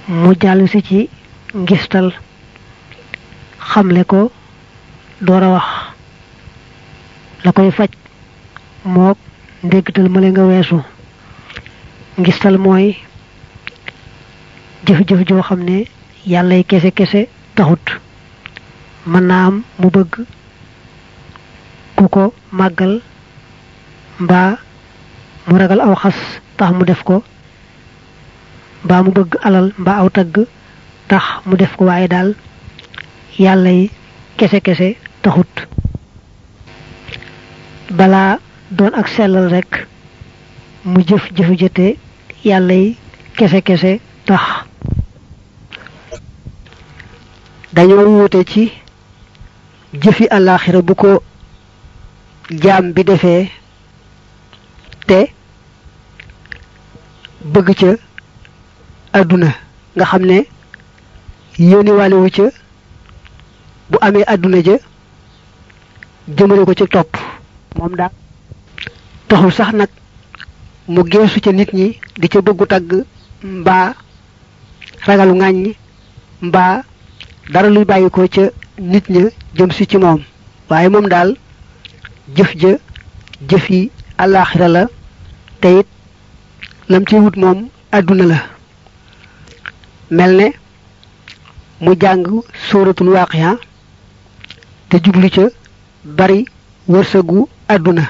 mu jallu ci ngistal xamle ko doora wax la koy faj mook ndégtal male nga weesu. ngistal mooy jëf-jëf joo xam ne yàllay kese taxut. mën naa am mu bëgg ku ko màggal mbaa mu ragal aw xas tax mu def ko mbaa mu bëgg alal mbaa aw tagg tax mu def ko, waaye daal yàllay kese taxut. balaa doon ak sellal rek mu jëf-jëfu jëte yàllay kese tax. dañoo wuute ci jëfi àllaaxira bu ko jaam bi defee te bëgg ca àdduna nga xam ne yéene waale wu ca bu amee àdduna ja jëmale ko ci topp moom daal taxul sax nag mu geesu ca nit ñi di ca bëggu tagg mbaa ragalu ŋàññ mbaa dara luy bàyyi ko ca nit ña jëm si ci moom, waaye moom daal jëf ja jëfi àllaaxira la te it lam ci wut moom àdduna la. mel ne mu jàng suratul waaqiya te jublu ca bari wërsëgu àdduna,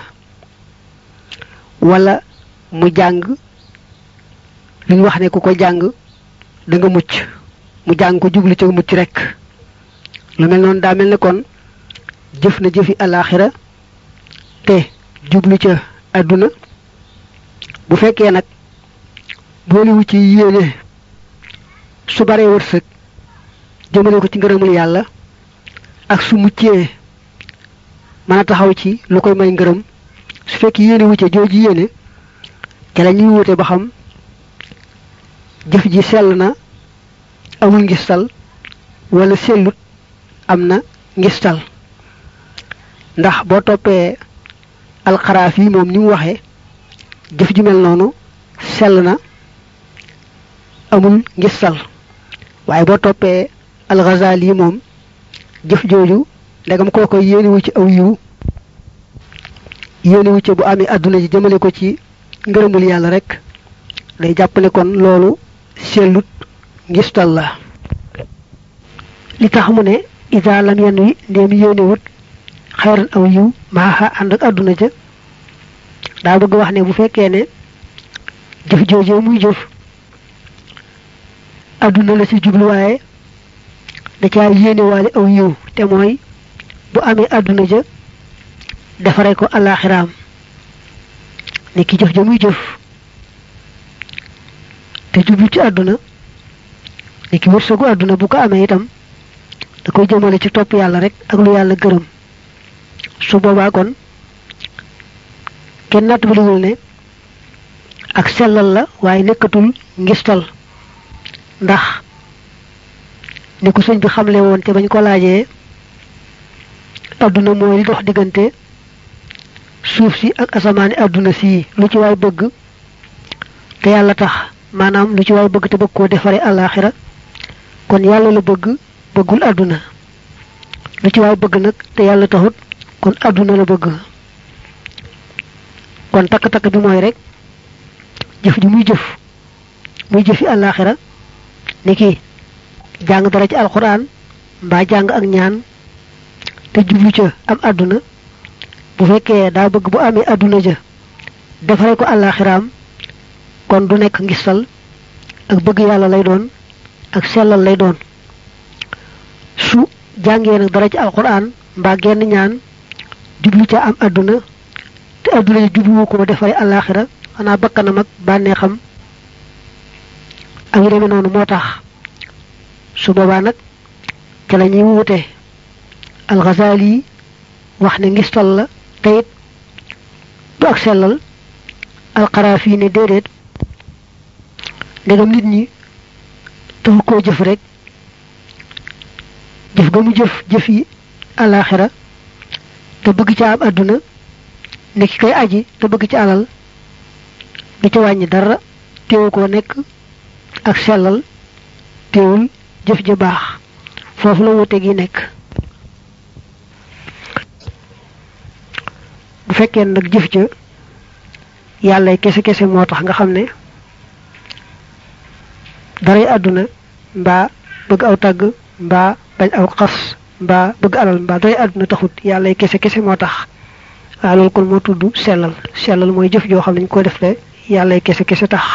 wala mu jàng li ñu wax ne ku ko jàng da nga mucc, mu jàng ko jublu ca mucc rek. lu mel noonu daa mel ne kon jëf na jëfi àllaaxira te jublu ca àdduna. bu fekkee nag booliwu ci yéene su baree wërsëg jëmale ko ci ngërëmul yàlla ak su muccee mën a taxaw ci lu koy may ngërëm, su fekkee yéene wu ca jooju yéene ca la ñuy wute ba xam jëf ji sell na amul ngistal wala sellut am na ngistal. ndax boo toppee alxaraaf yi moom ni mu waxee jëf ju mel noonu sell na amul ngistal, waaye boo toppee alxazaali yi moom jëf jooju ndegam kooko yéenewu ci aw yiw yéenewu ci bu amee àdduna ji jëmale ko ci ngërëmul yàlla rek day jàpp ne kon loolu sellut ngistal la. li tax mu ne isa lam yenn wi ndéem yéenewut xayran aw yiw maaxa ànd ak àdduna ja daa bëgg wax ne bu fekkee ne jëf joojee muy jëf àdduna la ci jubluwaaye da caa yéenewaale aw yiw te mooy bu amee àdduna ja defare ko àllaaxiraam ne ki jëf ja muy jëf te jublu ci àdduna ne ki wërsëgu àdduna bu ko amee itam da koy jëmale ci topp yàlla rek ak lu yàlla gërëm. su boobaa kon kenn nattabiliwul ne ak sellal la waaye nekkatul ngistal, ndax ni ko sëñ bi xamle woon te bañ ko laajee àdduna mooy li dox diggante suuf si ak asamaani àdduna si lu ci waay bëgg te yàlla tax, maanaam lu ci waay bëgg te bëgg koo defare àllaaxira kon yàlla la bëgg bëggul àdduna, lu ci waay bëgg nag te yàlla taxut kon àdduna la bëgg. kon takk-takk bi mooy rek jëf ji muy jëfi àllaaxira ni ki jàng dara ci alxuraan mbaa jàng ak ñaan te jublu ca am àdduna, bu fekkee daa bëgg bu amee àdduna ja defare ko àllaaxiraam kon du nekk ngistal ak bëgg yàlla lay doon ak sellal lay doon. su jàngee nag dara ci alxuraan mbaa genn ñaan jublu ca am àdduna te àdduna ja jubluwu ko defare àllaaxira xanaa bakkanam ak bànneexam ak yu demee noonu moo tax, su boobaa nag ca la ñuy wute. alxazaali wax ne ngistal la te it du ak sellal. alxaraafi ne déedéet, ndegam nit ñi taxu koo jëf rek jëf ga mu jëf yi àllaaxira te bëgg ca am àdduna ne ki koy aji te bëgg ci alal du ca wàññi dara, teewu koo nekk ak sellal teewul jëf ja baax foofu la wuute gi nekk. bu fekkee nag jëf ja yàlla kese moo tax nga xam ne daray àdduna mbaa bëgg aw tàgg mbaa bañ aw xas mbaa bëgg alal mbaa daray àdduna taxut yàlla kese moo tax waaw loolu kon moo tudd sellal mooy jëf joo xam ne ñu ko def le yàlla kese tax.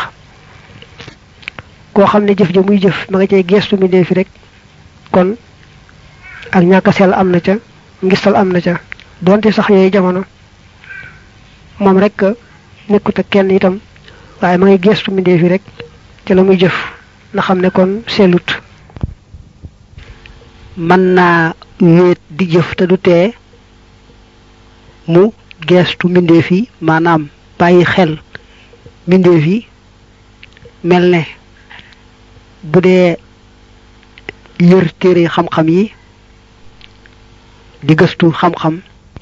koo xam ne jëf ja muy jëf ma nga cay gestu mi dee fi rek kon ak ñàkk sell am na ca ngistal am na ca donte sax yooyu jamono moom rek nekkut ak kenn itam waaye ma ngay gestu mi dee fi rek ca la muy jëf na xam ne kon sellut. mën naa wéet di jëf te du tee mu gestu mbindeef yi maanaam bàyyi xel mbindeef yi mel ne bu dee yër téere xam-xam yi di gëstu xam-xam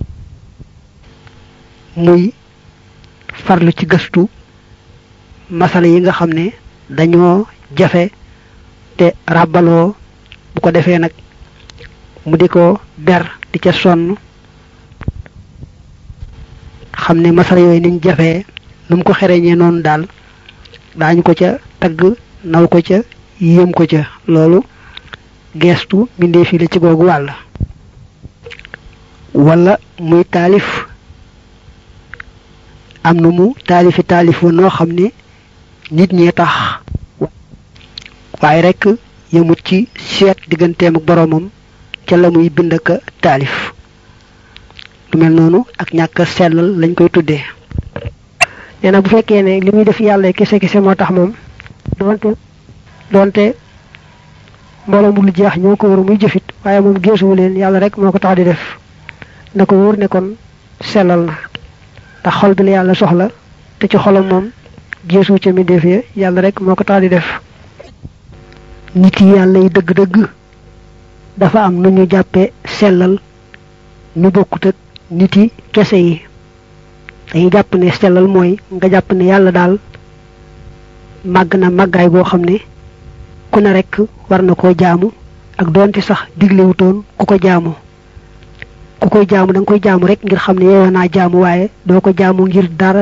muy farlu ci gëstu masala yi nga xam ne dañoo jafe te ràbbaloo bu ko defee nag mu di ko ber di ca sonn xam ne masala yooyu niñ jafee nu mu ko xereñee noonu daal daañu ko ca tagg naw ko ca yéem ko ca loolu geestu mbindeef yi la ci googu wàll. wala muy taalif am na mu taalifu noo xam ne nit ñee tax waaye rek yëmut ci seet digganteem ak boroomam ca la muy bind ak taalif lu mel noonu ak ñàkk sellal lañ koy tuddee. nee na bu fekkee ne li muy def yàlla kese moo tax moom donte mbooloo mu lu jeex ñoo ko war muy jëfit waaye moom geesuwu leen yàlla rek moo ko tax di def na ko wóor ne kon sellal na ndax xol bi la yàlla soxla te ci xolam moom geesu ca mi def yàlla rek moo ko tax di def. nit yi yàlla yi dëgg-dëgg dafa am nu ñu jàppe sellal ñu bokkut ak nit yi kese yi dañuy jàpp ne sellal mooy nga jàpp ne yàlla daal màgg na màggaay boo xam ne ku ne rek war na koo jaamu ak doonte sax diglewutoon ku ko jaamu ku koy jaamu da nga koy jaamu rek ngir xam ne yeewoo naa jaamu waaye doo ko jaamu ngir dara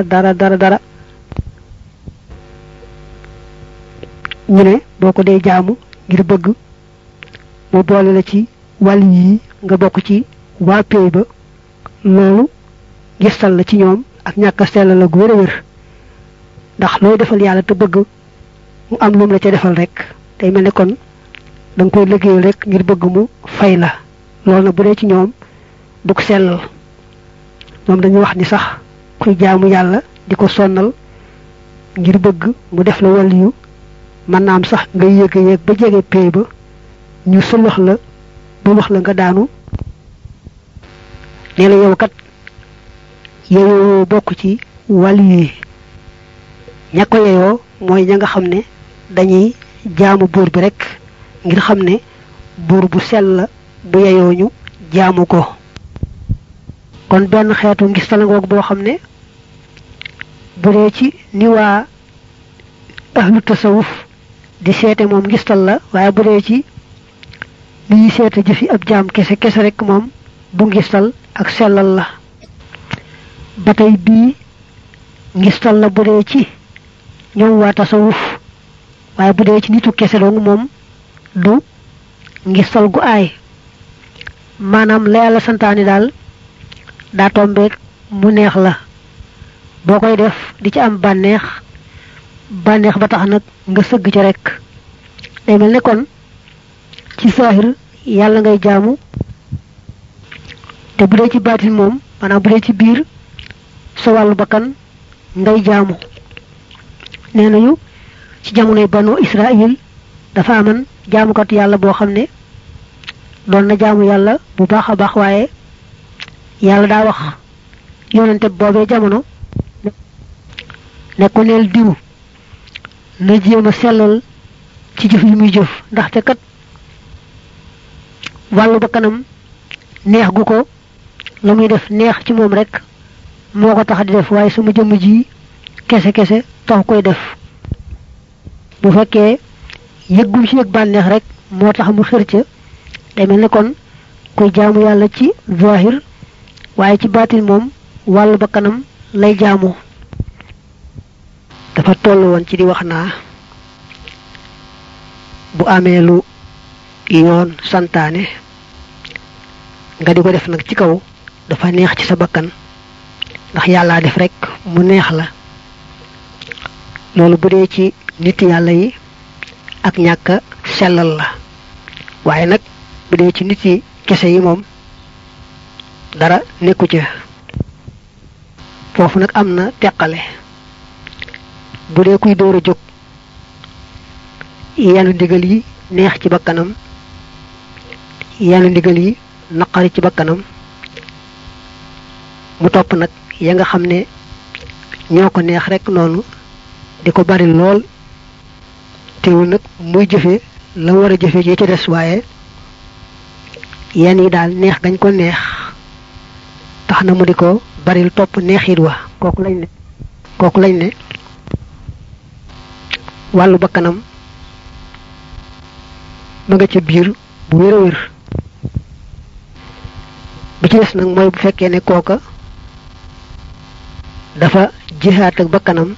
ñu ne boo ko dee jaamu ngir bëgg mu boole la ci wàll yi nga bokk ci waa pey ba loolu gistal la ci ñoom ak ñàkk a sell la gu wér ndax looy defal yàlla te bëgg mu am lum la ca defal rek day mel ne kon da nga koy liggéeyal rek ngir bëgg mu fay la loolu nag bu dee ci ñoom du ko sellal moom dañuy wax ni sax kuy jaamu yàlla di ko sonnal ngir bëgg mu def la wàll yu mën naa am sax nga yéeg ba jege pey ba ñu sëlwax la ba wax la nga daanu nee la yow kat yow bokk ci wàll yi ña ko yeyoo mooy ña nga xam ne dañuy jaamu buur bi rek ngir xam ne buur bu sell la bu yeyoo ñu jaamu ko. kon benn xeetu ngistal ngoog boo xam ne bu dee ci ni waa ahlu tasawuf di seete moom ngistal la waaye bu dee ci li ñuy seete jëfi ab jaam kese rek moom bu ngistal ak sellal la. ba tey bii ngistal la bu dee ci ñoom waa tasawuf waaye bu dee ci nitu kese dong moom du ngistal gu aay maanaam la yàlla santaani daal daa tombeek mu neex la boo koy def di ci am bànneex ba tax nag nga sëgg ci rek day mel ne kon ci saahir yàlla ngay jaamu te bu dee ci baatin moom maanaam bu dee ci biir sa wàllu bakkan ngay jaamu. nee nañu ci jamonoy banu Israël dafa aman jaamukat yàlla boo xam ne doon na jaamu yàlla bu baax a baax waaye yàlla daa wax yonente boobee jamono ne ko neel diw na jéem a sellal ci jëf yi muy jëf ndaxte kat wàllu bakkanam neex gu ko la muy def neex ci moom rek moo ko tax di def waaye sama jëmm ji kese tax koy def bu fekkee yëggum ci yëg bànneex rek moo tax mu xër ca day mel ne kon kuy jaamu yàlla ci zahir waaye ci baatin moom wàllu ba kanam lay jaamu. dafa toll woon ci di wax naa bu amee lu yoon santaane nga di ko def nag ci kaw dafa neex ci sa bakkan ndax yàllaa def rek mu neex la loolu bu dee ci nit yàlla yi ak ñàkk sellal la waaye nag bu dee ci nit yi kese yi moom dara nekku ca foofu nag am na teqale bu dee kuy door a jóg yenn ndigal yi neex ci bakkanam yenn ndigal yi naqari ci bakkanam mu topp nag ya nga xam ne ñoo ko neex rek noonu di ko bari lool teewul nag muy jëfe la war a jëfe ci des waaye yenn yi daal neex gañ ko neex tax na mu di ko baril topp neexit wa kooku lañ ne wàllu bakkanam ma nga ca biir bu wér a wér bi ci des nag mooy bu fekkee ne kooka dafa jihaat ak bakkanam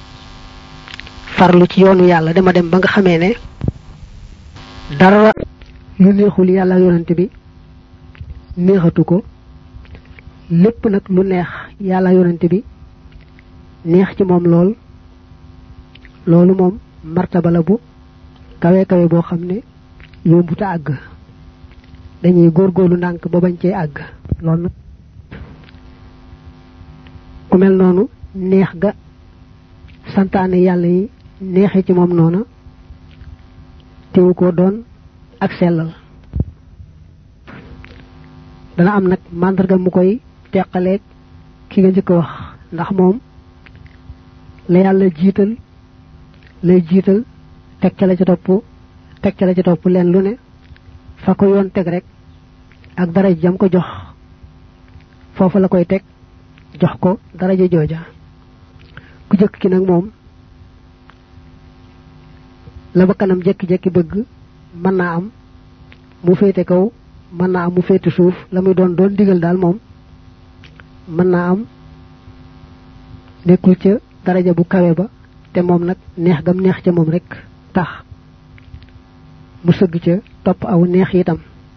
farlu ci yoonu yàlla dama dem ba nga xamee ne dara lu neexul yàlla ak yonante bi neexatu ko lépp nag lu neex yàlla ak yonante bi neex ci moom loolu moom martaba la bu kawe kawe boo xam ne yombuta àgg dañuy góorgóorlu ndànk ba bañ cee àgg loolu nag ku mel noonu neex ga santaane yàlla yi neexe ci moom noona teewu ko doon ak sellal dana am nag màndarga mu koy teqaleeg ki nga njëkk a wax ndax moom la yàlla jiital lay jiital teg ca la ca topp leen lu ne fa ko yoon teg rek ak daraja jam ko jox foofu la koy teg jox ko daraja jooja ku jëkk ki nag moom la ba kanam jekki-jekki bëgg mën naa am mu féete kaw mën naa am mu féete suuf la muy doon digal daal moom mën naa am nekkul ca daraja bu kawe ba te moom nag neex gam neex ca moom rek tax mu sëgg ca topp aw neex itam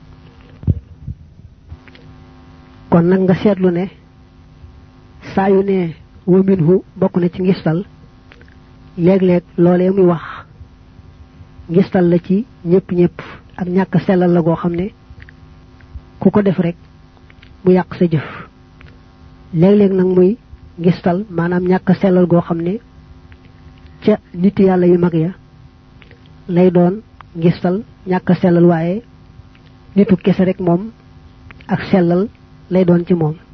kon nag nga seetlu ne saa yu ne wa minhu bokk na ci ngistal léeg-léeg loolee muy wax ngistal la ci ñëpp ak ñàkk sellal la goo xam ne ku ko def rek mu yàq sa jëf léeg-léeg nag muy ngistal maanaam ñàkk sellal goo xam ne ca nit yàlla yu mag ya lay doon ngistal ñàkk sellal waaye nitu kese rek moom ak sellal lay doon ci moom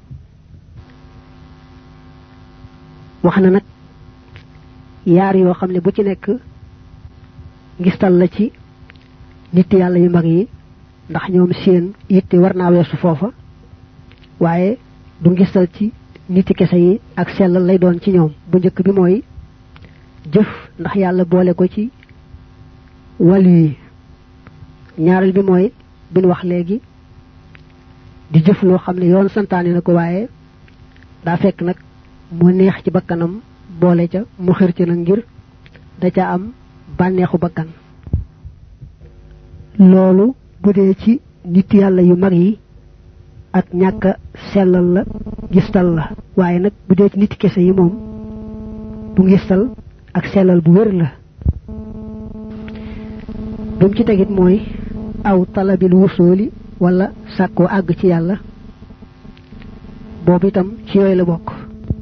wax na nag yaar yoo xam ne bu ci nekk ngistal la ci nit yàlla yu mag yi ndax ñoom seen yitte war naa weesu foofa waaye du ngistal ci niti kese yi ak sellal lay doon ci ñoom bu njëkk bi mooy jëf ndax yàlla boole ko ci wàllu yi ñaareel bi mooy bin wax léegi di jëf loo xam ne yoon santaane na ko waaye daa fekk nag mu neex ci bakkanam boole ca mu xër ci nag ngir da ca am bànneexu bakkan loolu bu dee ci nit yàlla yu mag yi ak ñàkk sellal la gistal la waaye nag bu dee ci nit kese yi moom bu ngistal ak sellal bu wér la bi mu ci tegit mooy aw talabil wusooli wala sàkkoo àgg ci yàlla boobu itam ci yooyu la bokk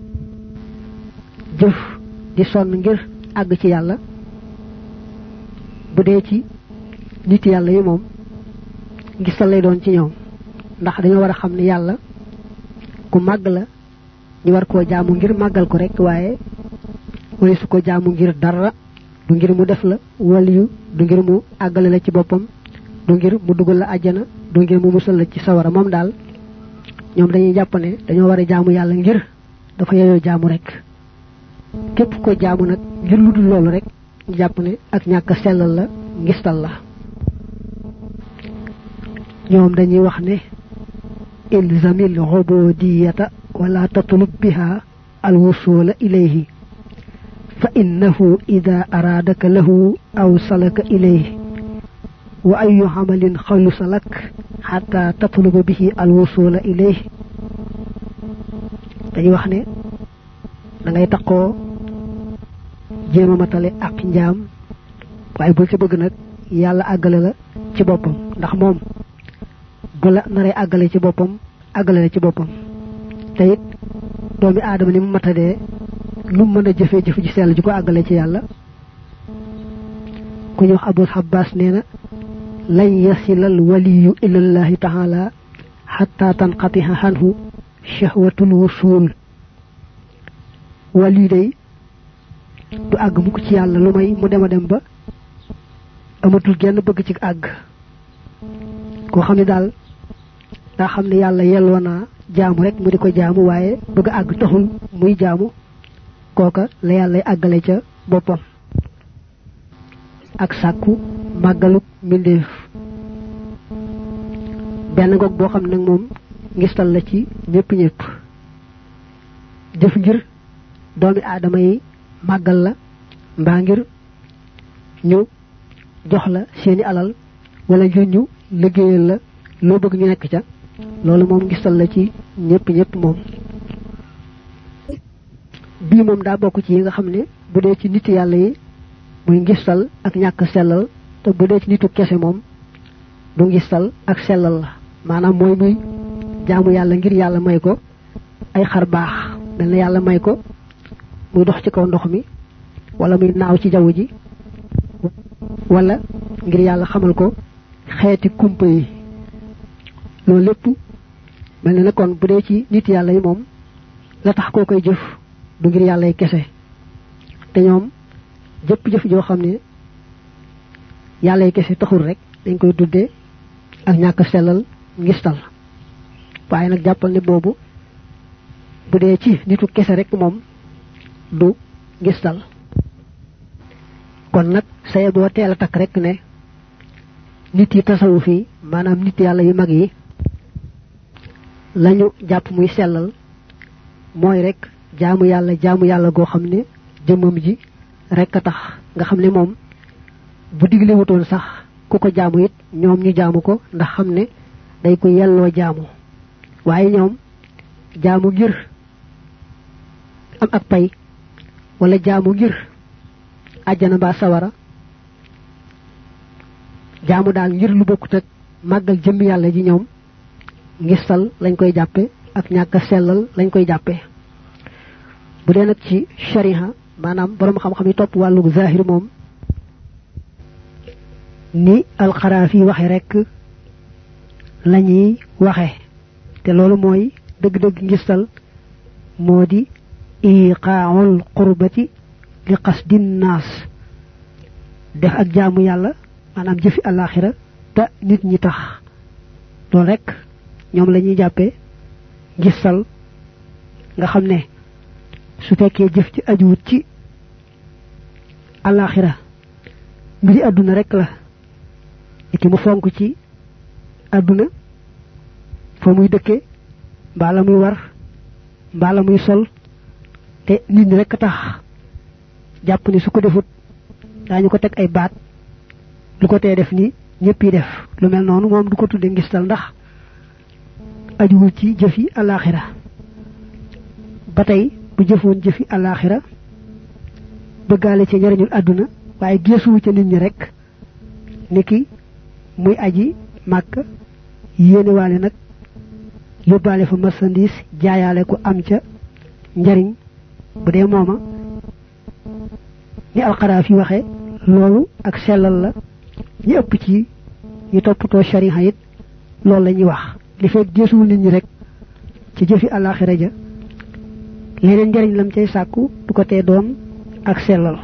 jëf di sonn ngir àgg ci yàlla bu dee ci nit yàlla yi moom ngistal lay doon ci ñoom ndax dañoo war a xam ne yàlla ku màgg la ñu war koo jaamu ngir màggal ko rek waaye wala su ko jaamu ngir dara du ngir mu def la waliyu du ngir mu àggale la ci boppam du ngir mu dugal la àjjana du ngir mu musal la ci sawara moom daal ñoom dañuy jàpp ne dañoo war a jaamu yàlla ngir dafa yeyoo jaamu rek képp ko jaamu nag ngir lu dul loolu rek jàpp ne ak ñàkk sellal la ngistal la ñoom dañuy wax ne ilzamil ubudiyata wala tatlub biha alwusula ilayhi fa innahu ida aradaka lahu aw salaka ilayhi wa ayu amalin xalusa lak hatta tatluba bihi alwusula ilayhi dañuy wax ne da ngay takkoo jéema matale ak njaam waaye bul ci bëgg nag yàlla àggale la ci boppam ndax moom bu la naree àggale ci boppam àggale la ci boppam te it doomi aadama ni mu matadee lu mën a jëfee jëf ji sell ji ko àggale ci yàlla ku ñu wax Abul Abbas nee na lan yasilal waliyu ilallahi taala xatta tanqatiha anhu shahwatul wusul wali day du àgg mukk ci yàlla lu may mu dem a dem ba amatul genn bëgg ci àgg koo xam ne daal daa xam ne yàlla yelloo naa jaamu rek mu di ko jaamu waaye bëgg àgg taxul muy jaamu kooka la yàllay àggale ca boppam ak sàkku màggaluk mbindeef benn goog boo xam nag moom ngistal la ci ñëpp jëf ngir doomi aadama yi màggal la mbaa ngir ñu jox la seeni alal wala ngir ñu liggéeyal la loo bëgg ñu nekk ca loolu moom ngistal la ci ñëpp moom bii moom daa bokk ci yi nga xam ne bu dee ci nit yàlla yi muy ngistal ak ñàkk sellal te bu dee ci nitu kese moom du ngistal ak sellal la maanaam mooy muy jaamu yàlla ngir yàlla may ko ay xar baax mel na yàlla may ko muy dox ci kaw ndox mi wala muy naaw ci jaww ji wala ngir yàlla xamal ko xeeti kumpa yi loolu lépp mel na kon bu dee ci nit yàlla yi moom la tax koo koy jëf du ngir yàlla yi kese te ñoom jëf joo xam ne yàlla yi kese taxul rek dañ koy tuddee ak ñàkk sellal ngistal waaye nag jàppal ne boobu bu dee ci nitu kese rek moom du ngistal kon nag saye boo teel a takk rek ne nit yi tasawuf yi maanaam nit yàlla yu mag yi lañu jàpp muy sellal mooy rek jaamu yàlla goo xam ne jëmmam ji rek a tax nga xam ne moom bu digle wutoon sax ku ko jaamu it ñoom ñu jaamu ko ndax xam ne day ko yelloo jaamu waaye ñoom jaamu ngir am ak pay wala jaamu ngir àjjana ba sawara jaamu daal ngir lu bokkut ak màggal jëmmi yàlla ji ñoom ngistal lañ koy jàppe ak ñàkk sellal lañ koy jàppe bu dee nag ci shariha maanaam borom xam-xam yi topp wàllu zahir moom ni alxaraafi waxe rek lañuy waxe te loolu mooy dëgg-dëgg ngistal moo di iqaa'ul qurbati li qasdin naas def ak jaamu yàlla maanaam jëfi alaxira te nit ñi tax loolu rek ñoom la ñuy jàppee ngistal nga xam ne su fekkee jëf ci ajuwut ci alaxira mbiri àdduna rek la iki mu fonk ci àdduna fa muy dëkke mbaa la muy war mbaa la muy sol te nit ñi rek tax jàpp ni su ko defut daañu ko teg ay baat lu ko tee def ni ñëpp yi def lu mel noonu moom du ko tudde ngistal ndax ajuwul ci jëfi alaxira ba tey bu jëfoon jëfi alaxira bëggaale ci njariñul àdduna waaye geesuwu ca nit ñi rek niki muy aji màkk yéenewaale nag yóbbaale fa marchandise jaayaale ko am ca njariñ bu dee mooma ni alxaraaf yi waxe loolu ak sellal la ñi ëpp ci ñu toppatoo shariha it loolu la ñuy wax li fekk geesuwul nit ñi rek ci jëfi alaxira ja leneen njariñ lam cay sàkku du ko tee doon ak sellal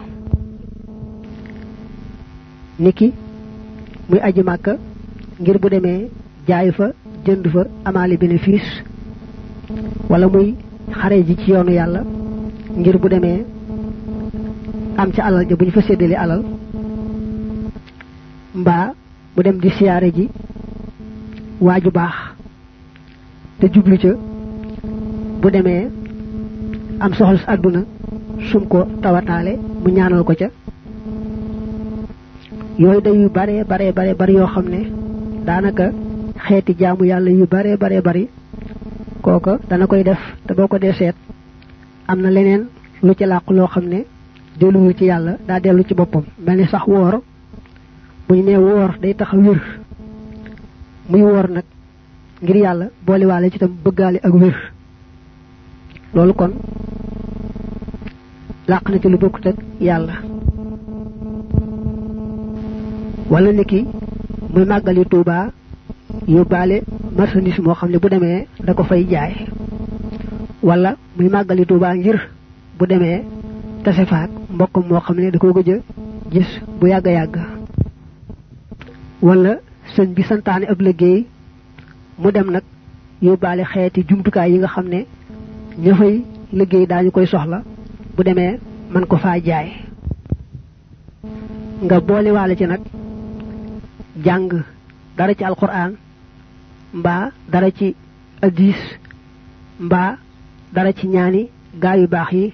niki muy aji màkka ngir bu demee jaay fa jënd fa amaale bénéfice wala muy xare ji ci yoonu yàlla ngir bu demee am ci alal ja buñ fa séddale alal mbaa mu dem di siyaare ji waaju baax te jublu ca bu demee am soxla sa àdduna sum ko tawataale mu ñaanal ko ca yooyu day yu bare yoo xam ne daanaka xeeti jaamu yàlla yu bare bari kooka dana koy def te boo ko dee seet am na leneen lu ci làqu loo xam ne delluwul ci yàlla daa dellu ci boppam mel ni sax woor bu ñu nee woor day tax a wér muy woor nag ngir yàlla booliwaale ci tam bëggaale ak wér loolu kon làq na ci lu bokkut ak yàlla wala niki muy màggali Tuubaa yóbbaale marchandise moo xam ne bu demee da ko fay jaay wala muy màggali Tuubaa ngir bu demee tase faak mbokkam moo xam ne da ko gëj a gis bu yàgg wala sëñ bi santaane ab liggéey mu dem nag yóbbaale xeeti jumtukaay yi nga xam ne ña fay liggéey daañu koy soxla bu demee man ko faa jaay nga boolewaale ci nag jàng dara ci alquran mbaa dara ci hadis mbaa dara ci ñaani gaa yu baax yi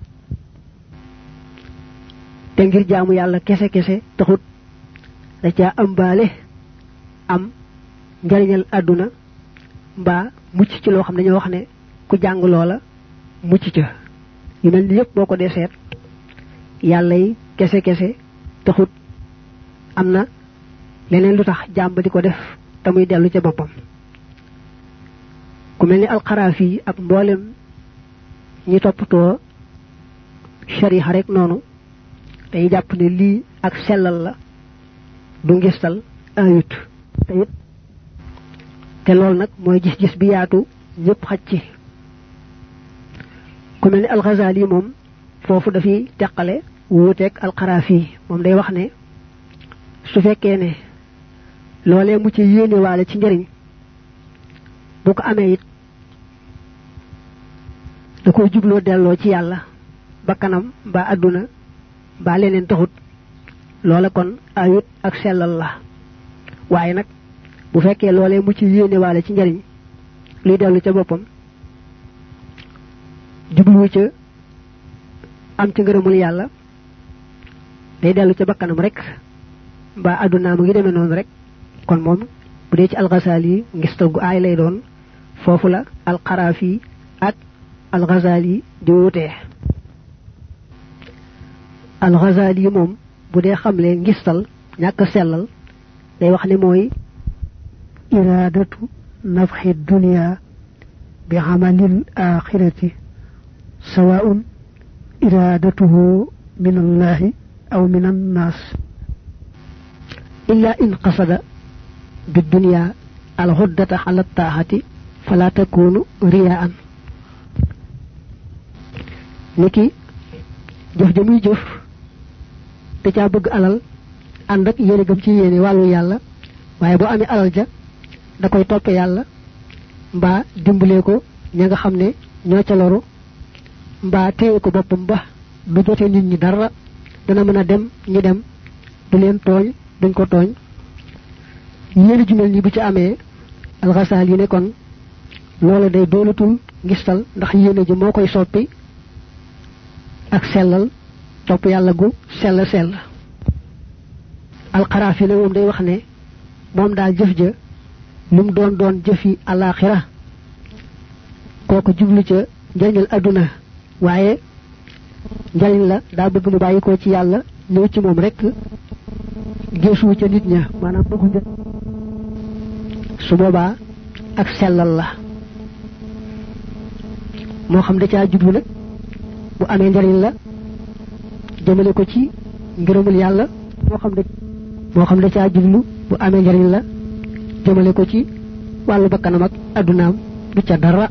te ngir jaamu yàlla kese taxut da caa ëmbaale am njariñal àdduna mbaa mucc ci loo xam ne dañoo wax ne ku jàng loola mucc ca yu mel ni yëpp boo ko dee seet yàlla yi kese taxut am na leneen lu tax jaam ba di ko def te muy dellu ca boppam ku mel ni alxaraafi ak mboolem ñi toppatoo shariha rek noonu day jàpp ne lii ak sellal la du ngistal ayut te loolu nag mooy gis-gis bi yaatu ñëpp xaj ci ku mel ni alxazaali moom foofu dafay teqale wuuteeg alxaraafi moom day wax ne su fekkee ne loolee mu ci yéene waale ci njëriñ bu ko amee it da koy jubloo delloo ci yàlla bakkanam mbaa àdduna mbaa leneen taxut loola kon ayut ak sellal la waaye nag bu fekkee loolee mu ci yéene waale ci njëriñ luy dellu ca boppam jubluwu ca am ci ngërëmul yàlla day dellu ca bakkanam rek mbaa àdduna mu ngi demee noonu rek kon moom bu dee ci alxasaali ngistal gu aay lay doon foofu la alxaraafi ak alxasaali di wutee alxasaali moom bu dee xamle ngistal ñàkk sellal day wax ne mooy iraadatu nafxi dunia bi amalil axirati sawaun iraadatuhu min allahi aw min annaas illa in qasada بالدنيا الهدة على الطاعة فلا تكون رياء niki jëf jëmuy jëf te caa bëgg alal ànd ak yéene gëm ci yéene wàllu yàlla waaye boo amee alal ja da koy toppe yàlla mbaa dimbalee ko ña nga xam ne ñoo ca loru mbaa téye ko boppam ba du jote nit ñi dara dana mën a dem ñu dem du leen tooñ duñ ko tooñ yéene ju mel ni bu ci amee alxasaal yi ne kon loola day doonatul ngistal ndax yéene ji moo koy soppi ak sellal topp yàlla gu sell alxaraafi ne moom day wax ne moom daal jëf ja lu mu doon jëfi alaaxira kooku jublu ca njariñal adduna waaye njariñ la daa bëgg mu bàyyi ko ci yàlla ñëw ci moom rek geesuwu ca nit ña maanaam bëggu su boobaa ak sellal la moo xam da caa jublu nag bu amee njariñ la jëmale ko ci ngërëmul yàlla moo xam da caa jublu bu amee njariñ la jëmale ko ci wàllu bakkanam ak addunaam du ca dara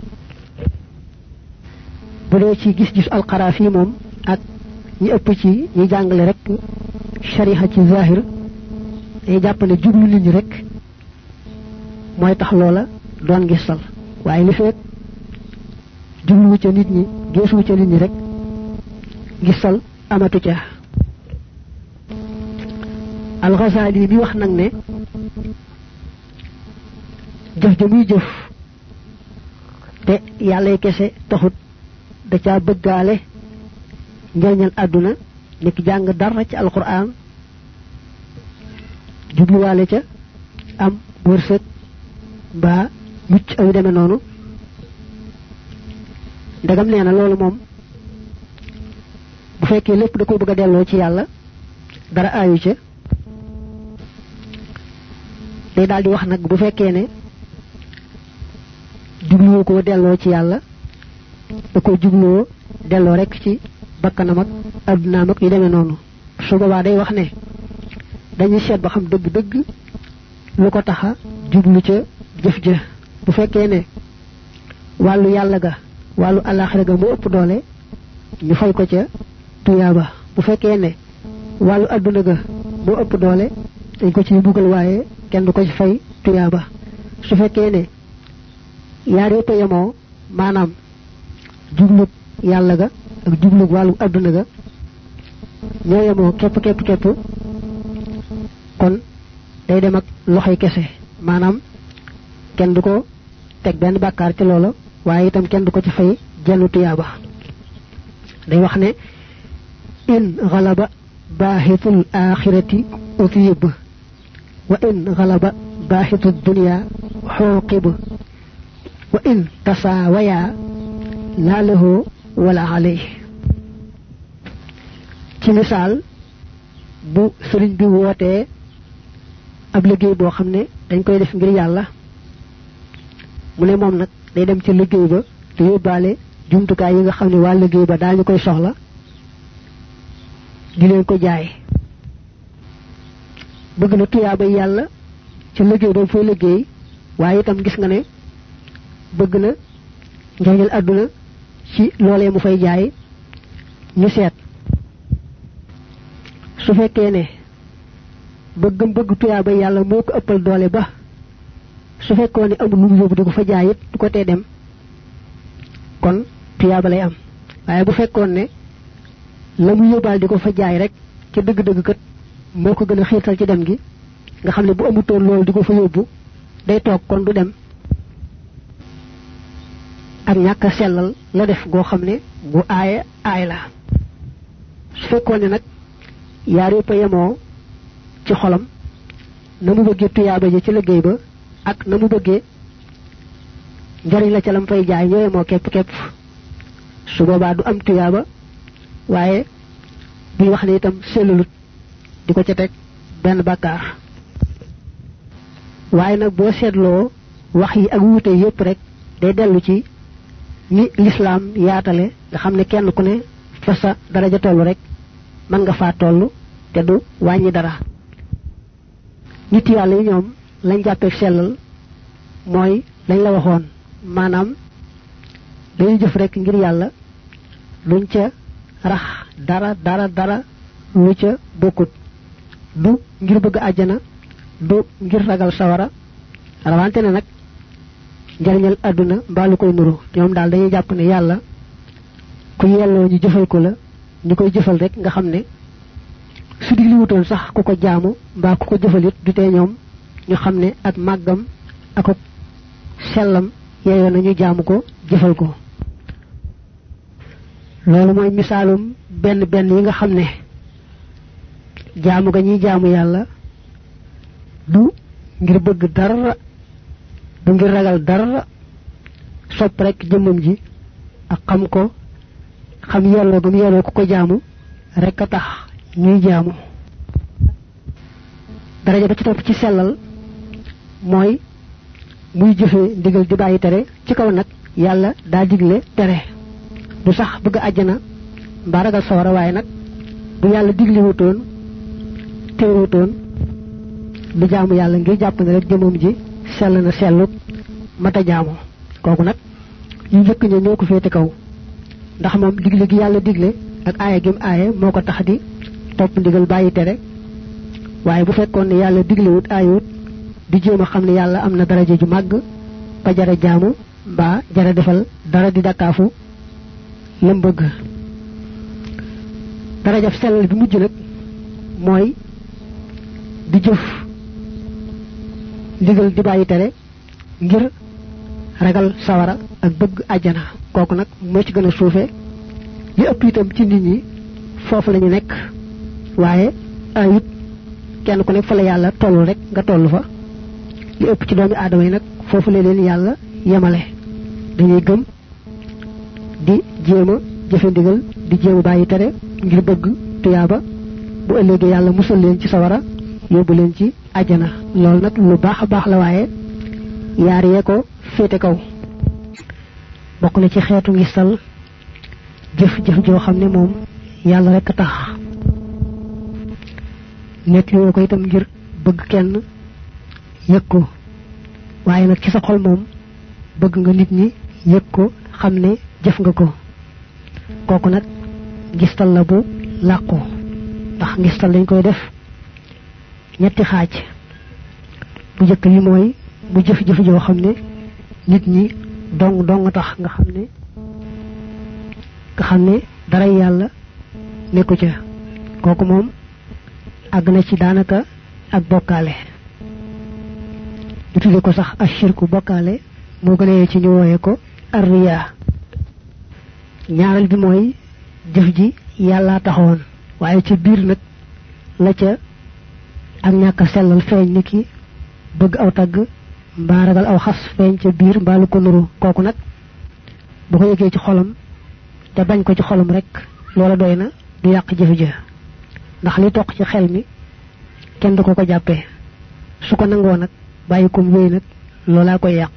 bu dee ci gis-gis alxaraafi moom ak ñi ëpp ci ñi jàngale rek shariha ci zahir day jàpp ne jublu nit ñi rek mooy tax loola doon gisal waaye li fekk jubluwu ca nit ñi geesuwu ca nit ñi rek gisal amatu ca al-Ghazali mi wax nag ne jëf ja muy jëf te yàllay kese taxut da caa bëggaale njëriñal àdduna niki jàng dara ci alquran jubluwaale ca am wërsëg ba mucc ay demee noonu ndegam nee na loolu moom bu fekkee lépp da ko bëgg a delloo ci yàlla dara aayu ca day daal di wax nag bu fekkee ne jubluwoo ko delloo ci yàlla da ko jubloo delloo rek ci bakkanam ak addunaam ak yu demee noonu su boobaa day wax ne dañuy seet ba xam dëgg-dëgg lu ko taxa jublu ca jëf ja bu fekkee ne wàllu yàlla ga wàllu alaxira ga mu ëpp doole ñu fay ko ca tuyaaba bu fekkee ne wàllu adduna ga mu ëpp doole dañ ko ci buggal waaye kenn du ko ci fay tuyaaba su fekkee ne yaar yëpp yemoo maanaam jublug yàlla ga ak jublug wàllu adduna ga ñoo yemoo képp kon day dem ak loxoy kese maanaam kenn du ko teg benn bàkkaar ci loola waaye itam kenn du ko ci fay jenn tuyaaba day wax ne in galaba baaxitul axirati utiyib wa in galaba baaxitul dunya xooqib wa in tasaawaya laa lahu wala alayhi ci misaal bu sëriñ bi wootee ab liggéey boo xam ne dañ koy def ngir yàlla mu ne moom nag day dem ci liggéey ba te yóbbaale jumtukaay yi nga xam ne waa liggéey ba daañu koy soxla di leen ko jaay bëgg na tuyaaba yàlla ci liggéey ba fay liggéey waaye itam gis nga ne bëgg na njëriñal àdduna ci loolee mu fay jaay ñu seet su fekkee ne bëgg tuyaaba yàlla moo ko ëppal doole ba su fekkoon ne amul lu mu yóbbu di ko fa jaay it du ko tee dem kon tuyaaba lay am waaye bu fekkoon ne la mu yóbbaal di ko fa jaay rek ca dëgg-dëgg kat moo ko gën a xiirtal ci dem gi nga xam ne bu amutoon loolu di ko fa yóbbu day toog kon du dem ak ñàkk a sellal la def goo xam ne bu aay la su fekkoon ne nag yaar yëpp a yemoo ci xolam na mu bëggee tuyaaba ji ci liggéey ba ak na mu bëggee njariñ la ca lam fay jaay ñoo yemoo képp su boobaa du am tuyaaba waaye buy wax ne itam sellalut di ko ca teg benn bàkkaar waaye nag boo seetloo wax yi ak wuute yépp rek day dellu ci ni lislaam yaatale nga xam ne kenn ku ne fa sa daraja tollu rek mën nga faa toll te du wàññi dara nit yàlla yi ñoom lañ jàppeek sellal mooy lañ la waxoon maanaam dañuy jëf rek ngir yàlla luñ ca rax dara lu ca bokkut du ngir bëgg àjjana du ngir ragal sawara rawante ne nag njariñal àdduna mbaa lu koy nuru ñoom daal dañuy jàpp ne yàlla ku yelloo ñu jëfal ko la ñu koy jëfal rek nga xam ne su digli wutoon sax ku ko jaamu mbaa ku ko jëfalit du tee ñoom ñu xam ne ak màggam ak sellam yeeyoo na ñu jaamu ko jëfal ko loolu mooy misaalum benn yi nga xam ne jaamu ga ñuy jaamu yàlla du ngir bëgg dara du ngir ragal dara sopp rek jëmmam ji ak xam ko xam yelloo gam yelloo ku ko jaamu rek a tax ñuy jaamu daraja ba ci topp ci sellal mooy muy jëfee ndigal di bàyyi tere ci kaw nag yàlla daa digle tere du sax bëgg àjjana mbaa ragal sawara waaye nag bu yàlla digle wutoon tere wutoon du jaamu yàlla ngir jàpp ne rek jëmmam ji sell na sellu mata jaamu kooku nag ñu njëkk ña ñoo ko féete kaw ndax moom digle gi yàlla digle ak aaya gi mu aaye moo ko tax di topp ndigal bàyyi tere waaye bu fekkoon ne yàlla diglewut aayewut di jéem a xam ne yàlla am na daraja ju màgg ba jara jaamu mbaa jara defal dara di dakkaafu lam bëgg darajab sellal bi mujj nag mooy di jëf ndigal di bàyyi tere ngir ragal sawara ak bëgg àjjana kooku nag moo ci gën a suufe li ëpp itam ci nit ñi foofu lañu nekk waaye ayut kenn ku nekk fa la yàlla toll rek nga toll fa li ëpp ci doomi aadama yi nag foofu la leen yàlla yemale dañuy gëm di jéem a jëfe ndigal di jéem a bàyyi tere ngir bëgg tuyaaba bu ëllëgee yàlla musal leen ci sawara yóbbu leen ci àjjana loolu nag lu baax a baax la waaye yaar yee ko féete kaw bokk na ci xeetu ngistal jëf joo xam ne moom yàlla rek a tax nekk yoo ko itam ngir bëgg kenn yëg ko waaye nag ci sa xol moom bëgg nga nit ñi yëg ko xam ne jëf nga ko kooku nag ngistal la bu làqu ndax ngistal dañ koy def ñetti xaaj bu njëkk bi mooy mu jëf-jëf joo xam ne nit ñi dong tax nga xam ne dara yàlla nekku ca kooku moom àgg na ci daanaka ak bokkaale ñu tudde ko sax ashirku bokkaale moo gën a ci ñu wooye ko arriya ñaareel bi mooy jëf ji yàlla taxawoon waaye ca biir nag la ca ak ñàkk a sellal feeñ ni ki bëgg aw tagg mbaa ragal aw xas feeñ ca biir mbaa lu ko nuru kooku nag bu ko yëgee ci xolam te bañ ko ci xolam rek loola doy na du yàq jëf ja ndax li toq ci xel mi kenn du ko jàppee su ko nangoo nag bàyyi ko wéy nag loolaa koy yàq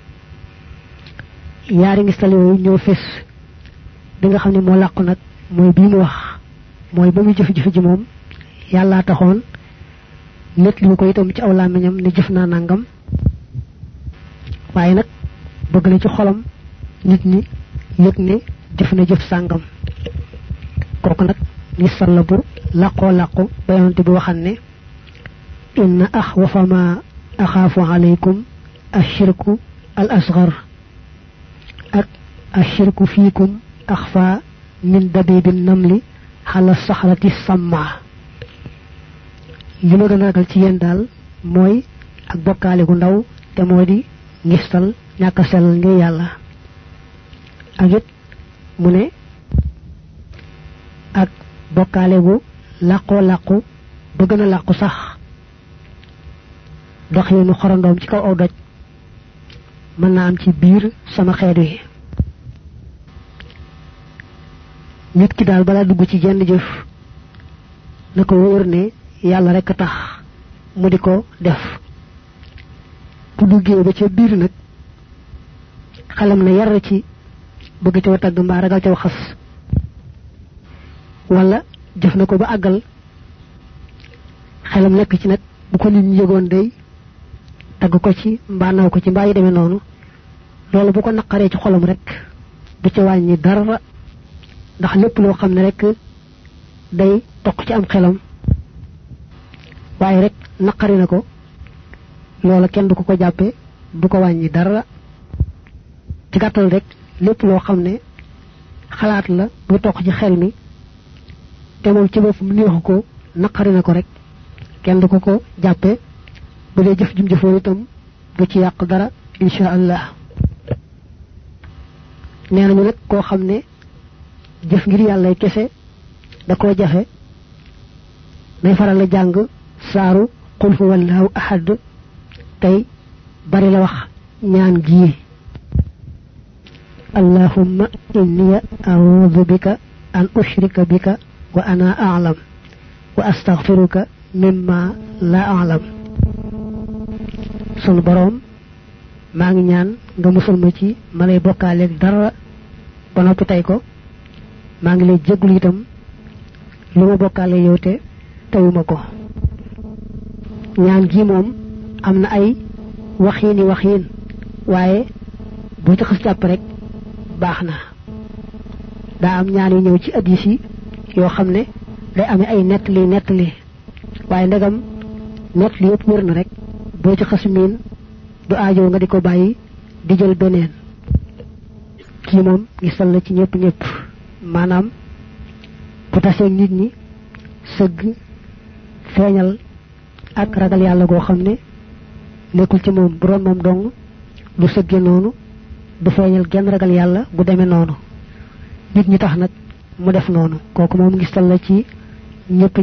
yaari ngistal yooyu ñoo fés bi nga xam ne moo làqu nag mooy bii mu wax mooy ba muy jëf-jëf ji moom yàllaa taxoon nett li ko itam ci aw làmmiñam ne jëf naa nangam waaye nag bëgg na ci xolam nit ñi yëg ne jëf na jëf sàngam kooku nag ngistal la bu làqu ba yonante bi waxan ne inna axwafa ma axaafu alaykum ashirku al asgar ak ashirku fiikum axfa min dabibin namli xala saxrati samma li ma gën a ragal ci yéen daal mooy ak bokkaale gu ndaw te moo di ngistal ñàkk a sellal ngir yàlla ak it mu ne ak bokkaale gu làqu ba gën a làqu sax dox yi nu xorandoom ci kaw aw doj mën naa am ci biir sama xeet wi nit ki daal balaa dugg ci jenn jëf na ko wóor ne yàlla rek a tax mu di ko def bu duggee ba ca biir nag xelam na yar ci bëgg ca tagg mbaa ragal ca xas wala jëf na ko ba àggal xelam nekk ci nag bu ko nit ñi yëgoon day tagg ko ci mbaa naw ko ci mbaa yi demee noonu loolu bu ko naqaree ci xolam rek du ca wàññi dara ndax lépp loo xam ne rek day toq ci am xelam waaye rek naqari na ko loola kenn du ko jàppe du ko wàññi dara ci gàttal rek lépp loo xam ne xalaat la bu toq ci xel mi te moom ci boppam neexu ko naqari na ko rek kenn du ko jàppe bu dee jëf jum jëfoon itam du ci yàq dara insha allah nee nañu nag koo xam ne jëf ngir yàlla kese da koo jafe nay faral la jàng saaru qul huwallahu ahad tey bari la wax ñaan gii allahumma inni a'udhu bika an ushrika bika wa ana a'lam wa astaghfiruka mimma la a'lam sunu boroom maa ngi ñaan nga musal ma ci ma lay bokkaaleeg dara ba noppi tey ko maa ngi lay jéggul itam lu ma bokkaale yow te tawuma ko ñaan gi moom am na ay waxiin waaye bu ci xas jàpp rek baax na daa am ñaan yu ñëw ci hadiis yi yoo xam ne day amee ay nettali waaye ndegam nettali yëpp wër na rek boo ci xas miin du aajo nga di ko bàyyi di jël beneen kii moom gisal na ci ñëpp maanaam bu taseeg nit ñi sëgg feeñal ak ragal yàlla goo xam ne nekkul ci moom bu doon moom dong du sëgge noonu du feeñal genn ragal yàlla gu demee noonu nit ñi tax nag mu def noonu kooku moom ngistal la ci ñëpp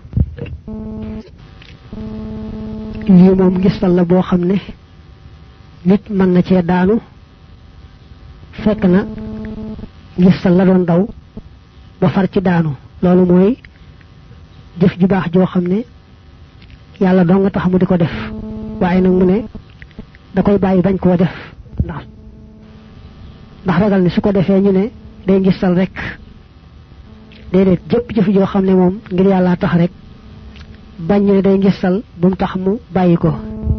lii moom ngistal la boo xam ne nit mën na cee daanu fekk na ngistal la doon daw ba far ci daanu loolu mooy jëf ju baax joo xam ne yàlla doo nga tax mu di ko def waaye nag mu ne da koy bàyyi bañ koo def ndax ragal ne su ko defee ñu ne day ngistal rek déedéet jëpp jëf joo xam ne moom ngir yàlla tax rek bañ ñu ne day ngistal bu mu tax mu bàyyi ko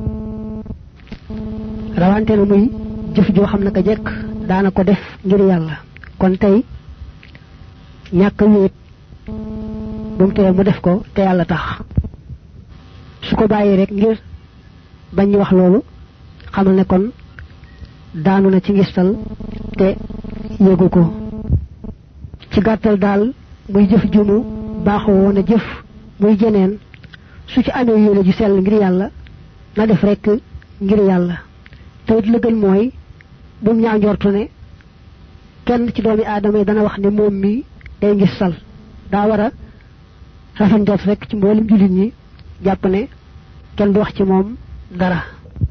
rawante na muy jëf joo xam ne ka jekk daana ko def ngir yàlla kon tey ñàkk wéet bu mu tee mu def ko te yàlla tax su ko bàyyi rek ngir bañ ñu wax loolu xamal ne kon daanu na ci ngistal te yëgu ko ci gàttal daal muy jëf ju mu baaxoo woon a jëf muy jeneen su ci amee yéene ju sell ngir yàlla na def rek ngir yàlla te it la gën mooy bu mu ñaaw njortu ne kenn ci doomi aadama yi dana wax ne moom mi day ngistal daa war a rafet njort rek ci mboolem jullit ñi jàpp ne kenn du wax ci moom dara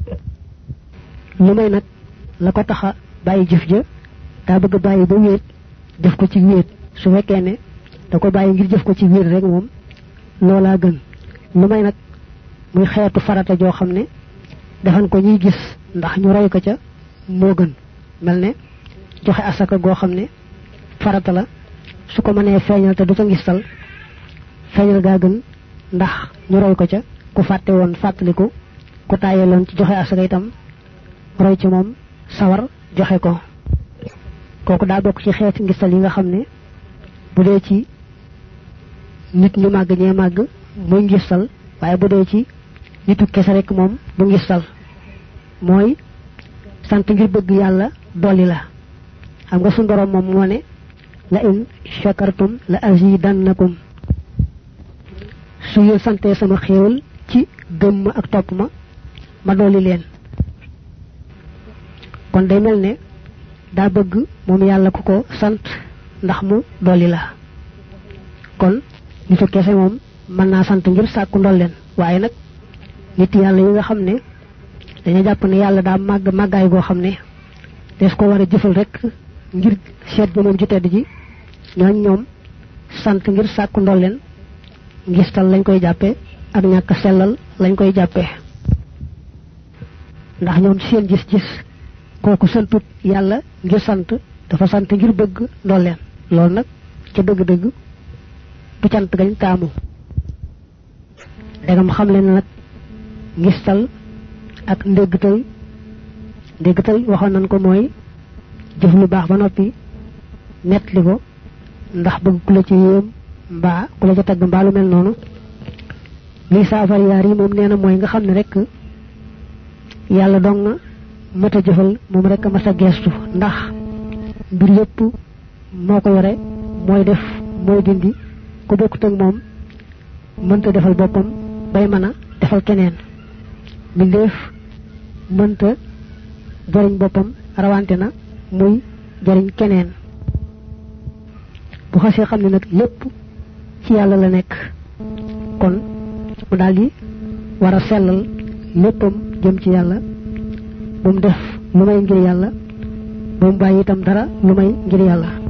lu may nag la ko taxa bàyyi jëf ja daa bëgg bàyyi ba wéet def ko ci wéet su fekkee ne da ko bàyyi ngir jëf ko ci wéet rek moom loolaa gën lu may nag muy xeetu farata joo xam ne defan ko ñuy gis ndax ñu roy ko ca moo gën mel ne joxe asaka goo xam ne farata la su ko mënee feeñal te du ca ngistal feeñal gaa gën ndax ñu roy ko ca ku fàtte woon fàttaliku ku tàyyeeloon ci joxe asaka itam roy ci moom sawar joxe ko kooku daa bokk ci xeeti ngistal yi nga xam ne bu dee ci nit ñu màgg ñee màgg muy ngistal waaye bu dee ci nitu kese rek moom bu ngistal mooy sant ngir bëgg yàlla dolli la xam nga suñu borom moom moo ne la in shakartum la azidannakum su ngeen santee sama xéewal ci gëm ma ak topp ma dolli leen kon day mel ne daa bëgg moom yàlla ku ko sant ndax mu dolli la kon nitu kese moom mën naa sant ngir sàkku ndolleen waaye nag nit yàlla yi nga xam ne dañu jàpp ne yàlla daa màgg màggaay goo xam ne des ko war a jëfal rek ngir seet bi moom ju tedd ji ñoom sant ngir sàkku ndolleen ngistal lañ koy jàppe ak ñàkk sellal lañ koy jàppe ndax ñoom ci seen gis-gis kooku santut yàlla ngir sant dafa sant ngir bëgg ndolleen loolu nag ca dëgg-dëgg du cant gañ taamu dagam xam leen nag ngistal ak ndéggtal waxoon nañ ko mooy jëf lu baax ba noppi nettali ko ndax bëgg ku la ci yéem mbaa ku la ca tagg mbaa lu mel noonu lii saafar yaar yi moom nee na mooy nga xam ne rek yàlla dong nga mat a jëfal moom rek a mas a geestu ndax mbir yépp moo ko yore mooy def mooy dindi ku bokkut ak moom mënta defal boppam bay mën a defal keneen mbindeef mënta jariñ boppam rawante na muy jariñ keneen bu xasee xam ne nag lépp ci yàlla la nekk kon mu daldi war a sellal léppam jëm ci yàlla bu mu def lu may ngir yàlla bu mu bàyyi itam dara lu may ngir yàlla